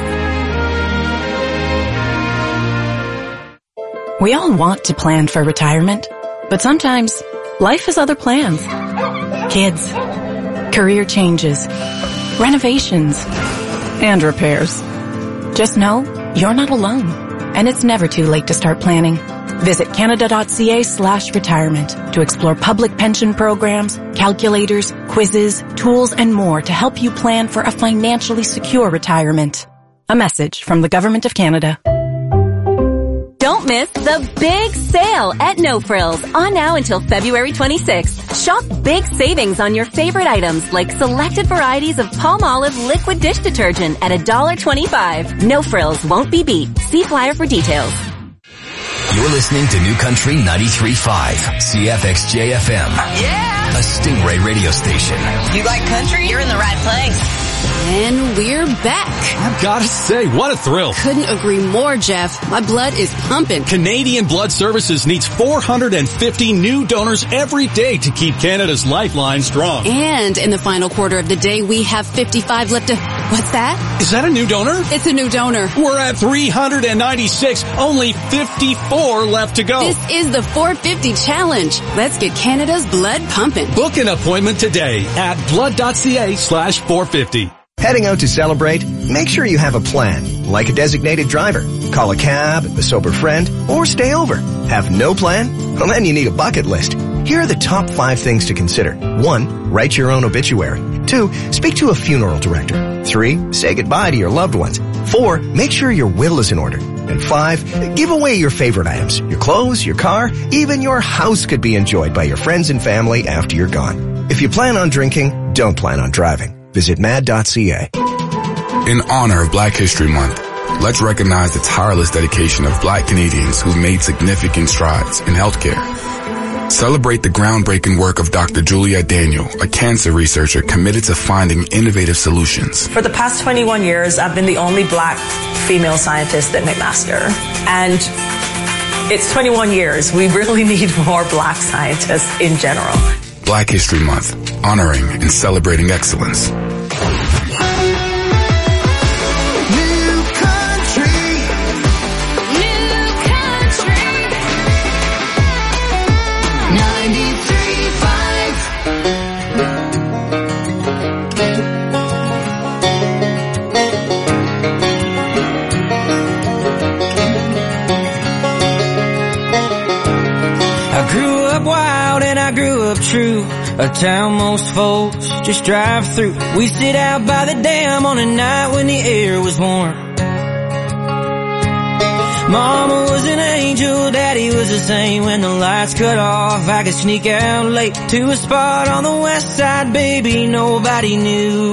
S9: We all want to plan for retirement, but sometimes life has other plans. Kids, career changes, renovations, and repairs. Just know you're not alone, and it's never too late to start planning. Visit canada.ca/retirement to explore public pension programs, calculators, quizzes, tools, and more to help you plan for a financially secure retirement. A message from the Government of Canada.
S10: Don't miss the big sale at No Frills on now until February 26th. Shop big savings on your favorite items like selected varieties of Palmolive liquid dish detergent at $1.25. No Frills won't be beat. See flyer for details.
S6: You're listening to New Country 93.5, CFXJ-FM.
S2: Yeah!
S6: A Stingray radio station.
S2: You like country? You're in the right place.
S22: And we're back.
S23: I've got to say, what a thrill.
S22: Couldn't agree more, Jeff. My blood is pumping.
S23: Canadian Blood Services needs 450 new donors every day to keep Canada's lifeline strong.
S22: And in the final quarter of the day, we have 55 left to... What's that?
S23: Is that a new donor?
S22: It's a new donor.
S23: We're at 396. Only 54 left to go.
S22: This is the 450 challenge. Let's get Canada's blood pumping.
S23: Book an appointment today at blood.ca/450.
S25: Heading out to celebrate? Make sure you have a plan, like a designated driver. Call a cab, a sober friend, or stay over. Have no plan? Well, then you need a bucket list. Here are the top 5 things to consider. 1, write your own obituary. 2, speak to a funeral director. 3, say goodbye to your loved ones. 4, make sure your will is in order. And 5, give away your favorite items. Your clothes, your car, even your house could be enjoyed by your friends and family after you're gone. If you plan on drinking, don't plan on driving. Visit mad.ca.
S11: In honor of Black History Month, let's recognize the tireless dedication of Black Canadians who've made significant strides in healthcare. Celebrate the groundbreaking work of Dr. Juliette Daniel, a cancer researcher committed to finding innovative solutions.
S12: For the past 21 years, I've been the only Black female scientist at McMaster. And it's 21 years. We really need more Black scientists in general.
S11: Black History Month, honoring and celebrating excellence.
S1: True, a town most folks just drive through. We sit out by the dam on a night when the air was warm. Mama was an angel, Daddy was the same. When the lights cut off, I could sneak out late to a spot on the west side, baby, nobody knew.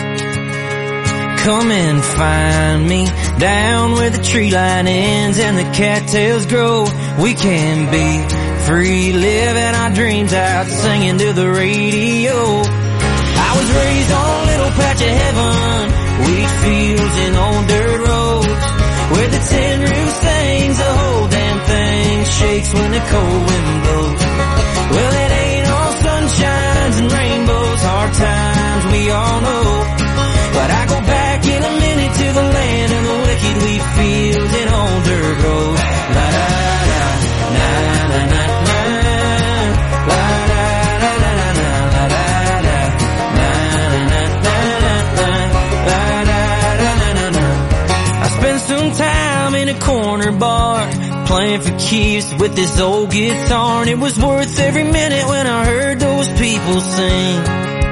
S1: Come and find me down where the tree line ends and the cattails grow. We can be free, living our dreams out, singing to the radio. I was raised on a little patch of heaven, wheat fields and old dirt roads, where the tin roof sings, the whole damn thing shakes when the cold wind blows. Well, it ain't all sunshines and rainbows, hard times we all know. But I go back in a minute to the land of the wicked wheat fields and old dirt roads. La da da, na na na na, la da da da da, la da da, na na na na, la da da da da. I spent some time in a corner bar playing for keeps with this old guitar, and it was worth every minute when I heard those people sing.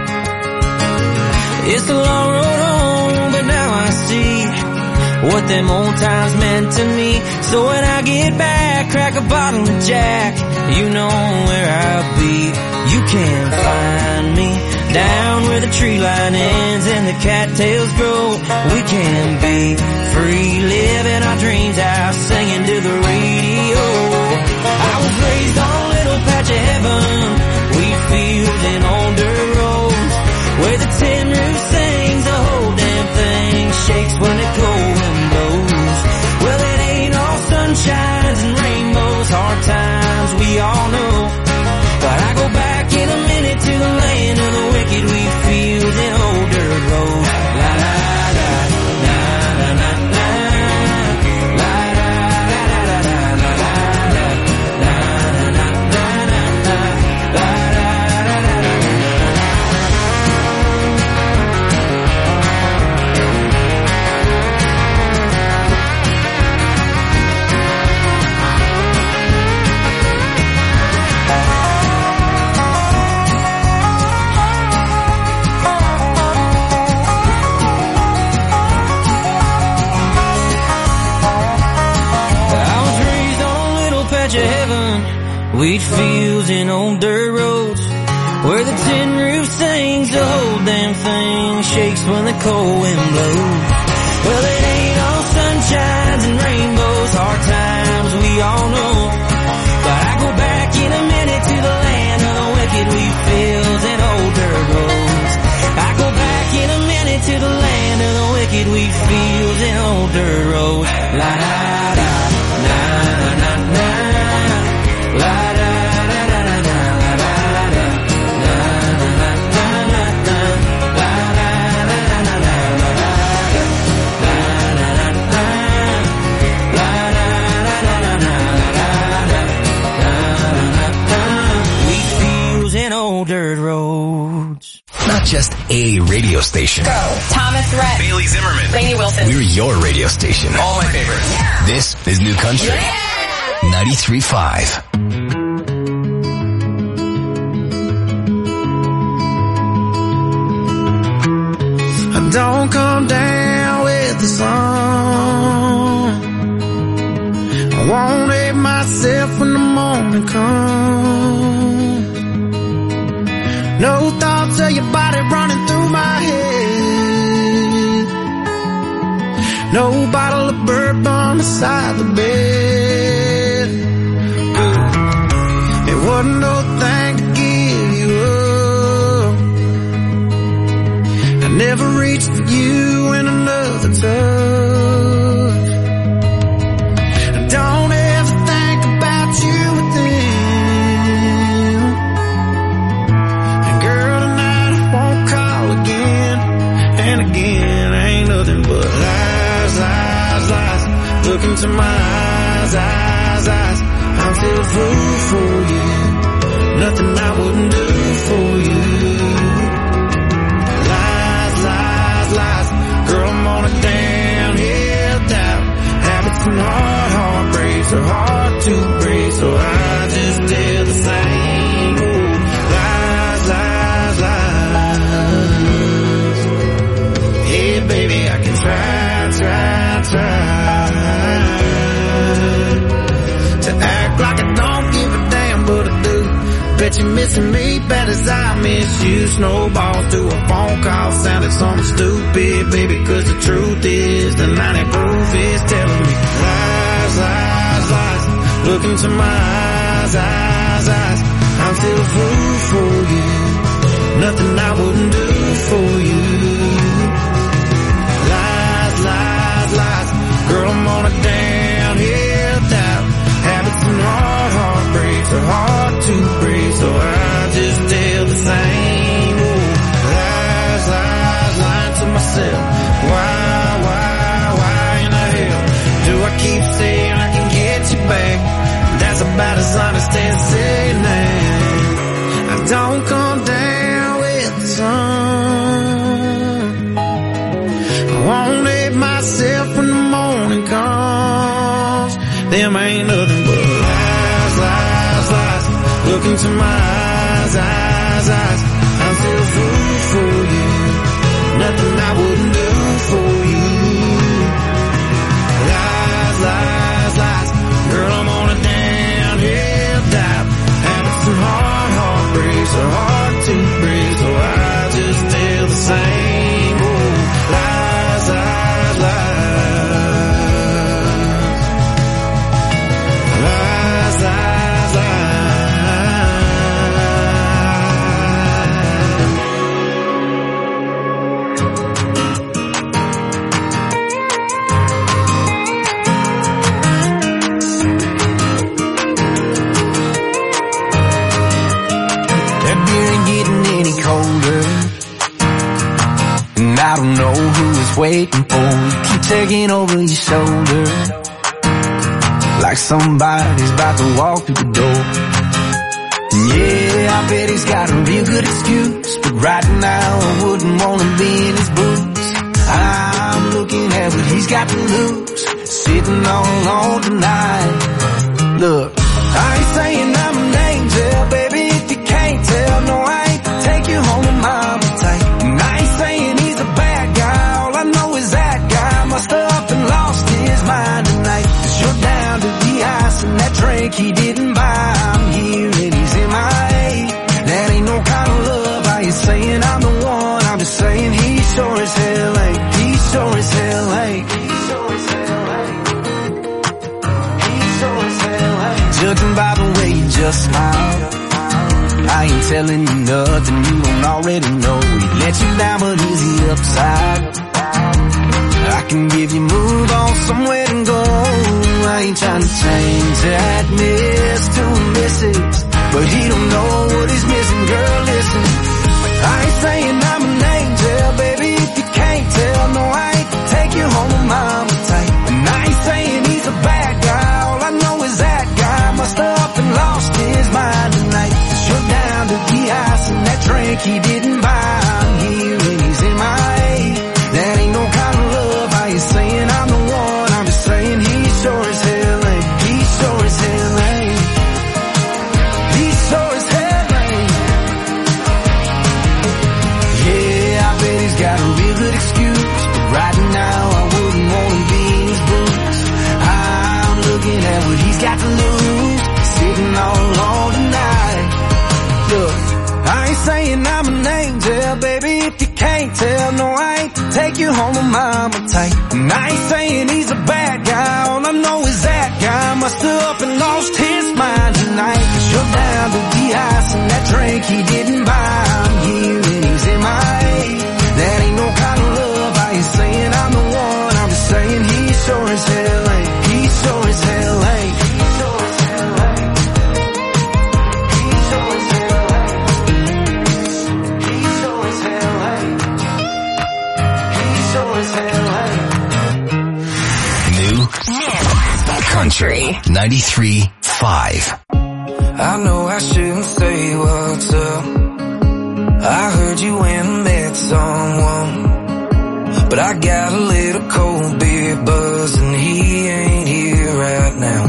S1: It's a long road home, but now I see what them old times meant to me. So when I get back, crack a bottle of Jack, you know where I'll be. You can find me down where the tree line ends and the cattails grow. We can be free, living our dreams out, singing to the radio. I was raised on a little patch of heaven, wheat fields and old dirt roads, where the tin roof sings, the whole damn thing shakes when the cold wind blows. Well, it ain't all sunshines and rainbows, hard times we all know. But I go back in a minute to the land of the wicked wheat fields and old dirt roads. La la la, na na na. wheat fields and old dirt roads, where the tin roof sings, the whole damn thing shakes when the cold wind blows. Well, it ain't all sunshines and rainbows, hard times we all know, but I go back in a minute to the land of the wicked, wheat fields and old dirt roads. I go back in a minute to the land of the wicked, wheat fields and old dirt roads. La da da, na na na, la da da da da da, la da da, na na na na na, la da da da da da, la da da, la da da da, la da da da da, la da da, wheat fields and old dirt roads.
S6: Not just a radio station.
S2: Go. Thomas Rhett.
S6: Bailey Zimmerman.
S2: Rainey Wilson.
S6: We're your radio station.
S2: All my favorites.
S6: Yeah. This is New Country.
S2: Yeah.
S6: 93.5.
S1: I don't come down with the sun. I won't hate myself when the morning comes. No thoughts of your body running through my head. No bottle of bourbon beside the bed. It wasn't no thing to give you up. I never reached for you in another touch. I don't ever think about you within. And girl, tonight I won't call again. And again, ain't nothing but lies, lies, lies. Look into my eyes, eyes, eyes. I'm still a fool for you. Nothing I wouldn't do for you. Lies, lies, lies. Girl, I'm on a downhill doubt. Habits and heartbreaks are hard to break, so I just tell the same old lies, lies, lies. Hey, baby, I can try to act like I don't give a damn, but I do. Bet you're missing me bad as I miss you. Snowballs through a phone call sounded something stupid, baby, cause the truth is the 90 proof is telling me lies, lies, lies. Look into my eyes, eyes, eyes. I'm still a fool for you. Nothing I wouldn't do for you. Lies, lies, lies. Girl, I'm on a downhill doubt. Habits and heartbreaks are hard to break, so I just tell the same old lies, lies, lying to myself. Why in the hell do I keep saying I can get you back? That's about as honest as saying that. I don't come down with the sun. I won't hate myself when the morning comes. Them ain't nothing but lies, lies, lies. Look into my eyes, eyes, eyes. I'm still a fool for you. Nothing I wouldn't do for you. Lies, lies, lies. Girl, I'm on a downhill dive. Habits and heartbreaks are hard to break, so I just tell the same old lies, lies, lies. Lies, lies, lies. That beer ain't getting any colder, and I don't know who it's waiting for. You keep taking over your shoulder, like somebody's about to walk through the door. And yeah, I bet he's got a real good excuse, but right now I wouldn't want to be in his boots. I'm looking at what he's got to lose, sitting all alone tonight. Look, I ain't saying I'm an angel, baby, if you can't tell. No, I ain't to take you home to mama tight. And I ain't saying he's a bad guy, all I know is that guy must have up and lost his mind tonight. 'Cause you're down to the ice and that drink he didn't buy. I'm here judging by the way you just smile. I ain't telling you nothing you don't already know. He let you down, but is he upside? I can give you move on somewhere to go. I ain't trying to change that miss to a missus, but he don't know what he's missing. Girl, listen, I ain't saying I'm an angel, baby, if you can't tell. No, I ain't take you home with mama tight. And I ain't saying he's a bad guy. All I know is that guy must have up and lost his mind tonight. You're down to the ice and that drink he didn't buy. I'm here and he's in my A. That ain't no kind of love. I ain't saying I'm the one. I'm just saying he sure as hell ain't. He sure as hell ain't. He sure as hell ain't. Yeah, I bet he's got a real good excuse, but right now I wouldn't want to be in his boots. I'm looking at what he's got to lose, sitting all alone tonight. Look, I ain't saying I'm an angel, baby, if you can't tell. No, I ain't take you home with mama tight. And I ain't saying he's a bad guy. All I know is that guy must have up and lost his mind tonight. Shut down to the ice and that drink he didn't buy. I'm here and he's in my A. That ain't no kind of love. I ain't saying I'm the one. I'm just saying he sure as hell ain't. He sure as hell ain't. He sure as hell ain't. He sure as hell ain't. He sure as hell ain't. He sure as hell ain't.
S6: New Country 93.5.
S1: I know I shouldn't say what's up. I heard you went and met someone, but I got a little cold beer buzz and he ain't here right now.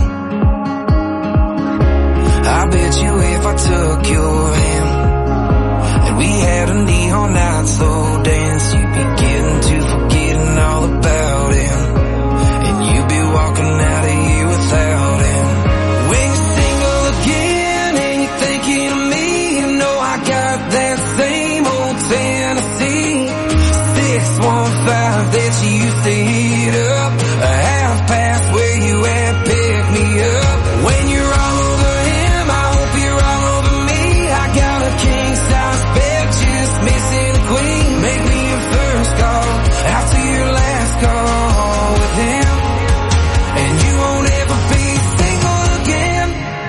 S1: I bet you if I took your hand and we had a neon night slow dance, you'd be getting to forgetting all about him, and you'd be walking out of here without him. When you're single again and you're thinking of me, you know I got that same old Tennessee 615 that you used to heat up, a half past where you at, pick me up. When you're all over him, I hope you're all over me. I got a king size bed, just missing a queen. Make me your first call after your last call with him, and you won't ever be single again.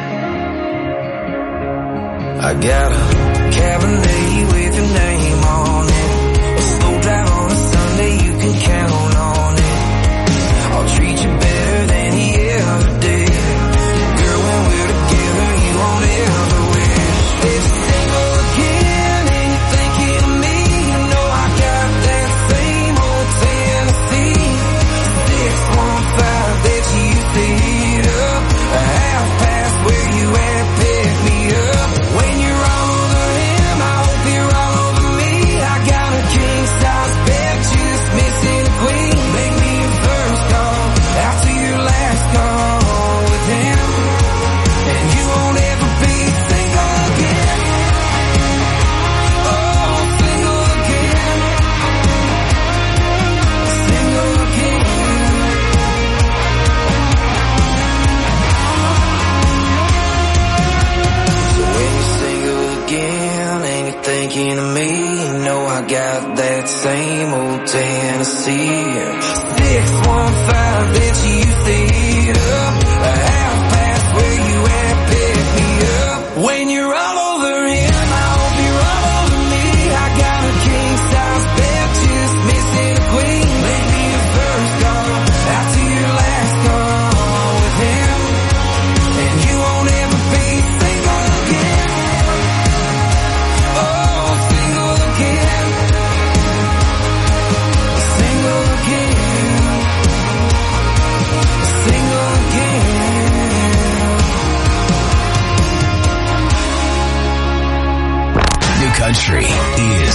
S1: I got a Cabernet with your name on it, a slow drive on a Sunday, you can count on it. I'll treat you better than he ever did. Girl, when we're together, you won't ever wish. If you're single again and you're thinking of me, you know I got that same old Tennessee 615 that you used to heat up, a half past where you at, pick me up. When you're all over him, I hope you're all over me. I got a king size bed, just missing a queen. Make me your first call after your last call with him, and you won't ever be single again. Oh, single again. Single again. So when you're single again and you're thinking of me, you know I got that same old Tennessee 615 that you used to heat up, a half past where you at, pick me up. When you're all over him, I hope you're all over me. I got a king size bed, just missing a queen. Make me your first call after your last call with him, and you won't ever be single again. Oh, single again. Single again. Single again.
S6: New Country is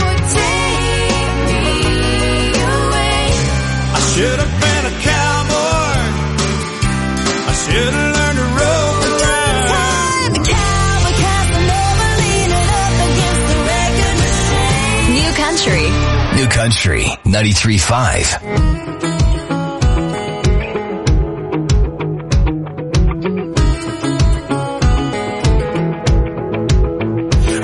S7: I should have been a cowboy. I should have learned to rope and ride.
S10: New Country.
S6: New Country 93.5.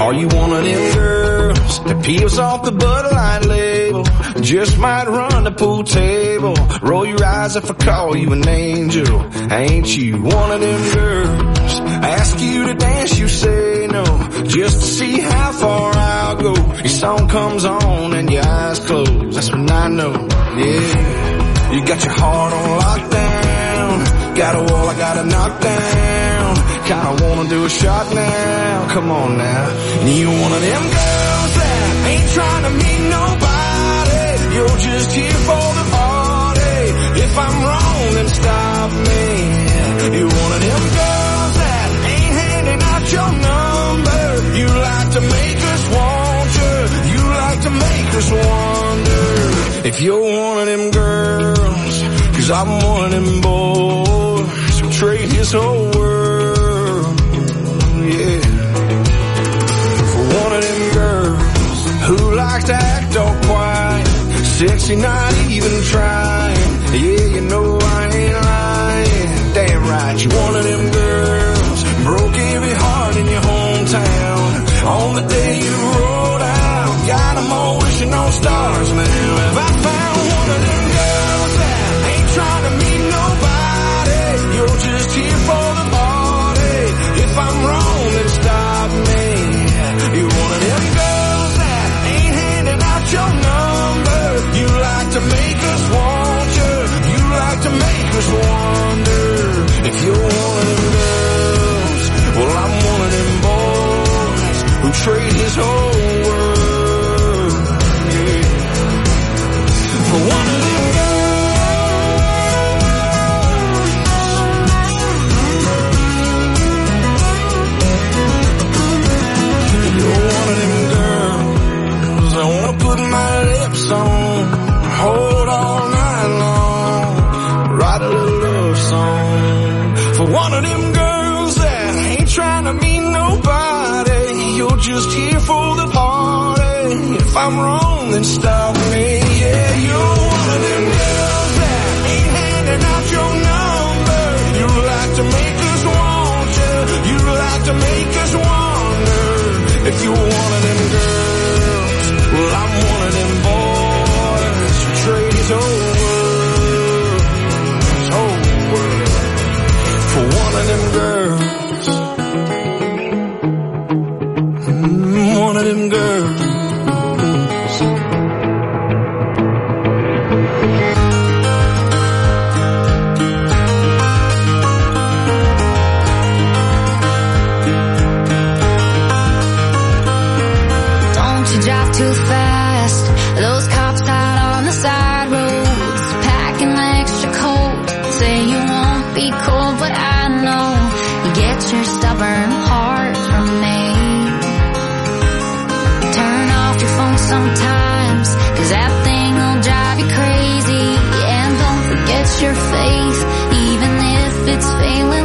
S7: Are you one of them girls that peels off the Bud Light label? Just might run the pool table. Roll your eyes if I call you an angel. Ain't you one of them girls? Ask you to dance, you say no. Just to see how far I'll go. Your song comes on and your eyes close. That's when I know, yeah. You got your heart on lockdown. Got a wall I gotta knock down. Kinda wanna do a shot now. Come on now. You one of them girls that ain't trying to meet nobody. You're just here for the party. If I'm wrong, then stop me. You one of them girls that ain't handing out your number. You like to make us want you. You like to make us wonder if you're one of them girls. 'Cause I'm one of them boys who trade his whole world, yeah, for one of them girls who like to act all quiet, sexy, not even trying. Yeah, you know I ain't lying. Damn right, you one of them girls broke every heart in your hometown. On the day you rolled out, got them all wishing on stars now. Have I found one of them girls that ain't trying to meet nobody? You're just here for the party. If I'm wrong, then stop me. You're one of them girls that ain't handing out your number. You like to make us want you. You like to make us wonder if you're one of them girls. Well, I'm one of them boys who trade his whole world, yeah, for one of them girls. You're one of them girls I wanna put my lips on, hold all night long, write a little love song for one of them girls that ain't trying to meet nobody. You're just here for the party. If I'm wrong, then stop me. Yeah, you're one of them girls that ain't handing out your number. You like to make us want you. You like to make us wonder if you're one of them girls. Well, I'm one of them boys who trade his whole world for one of them girls. One of them girls.
S5: Don't you drive too fast. Those cops out on the side roads, packing extra coat. Say you won't be cold, but I know you get your stubborn heart from me. Turn off your phone sometimes, 'cause that thing will drive you crazy. And don't forget your faith, even if it's failing